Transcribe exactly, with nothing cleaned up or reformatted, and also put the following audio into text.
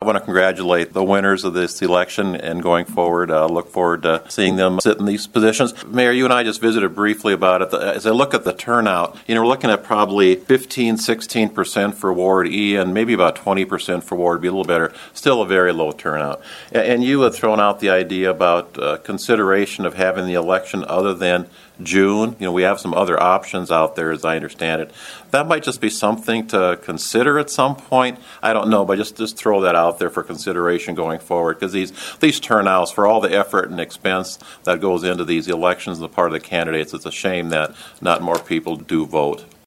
I want to congratulate the winners of this election, and going forward, uh, look forward to seeing them sit in these positions. Mayor, you and I just visited briefly about it. As I look at the turnout, you know, we're looking at probably fifteen, sixteen percent for Ward E and maybe about twenty percent for Ward B, a little better. Still a very low turnout. And you had thrown out the idea about uh, consideration of having the election other than June. You know, we have some other options out there, as I understand it. That might just be something to consider at some point. I don't know, but just, just throw that out there for consideration going forward, because these these turnouts, for all the effort and expense that goes into these elections on the part of the candidates, it's a shame that not more people do vote.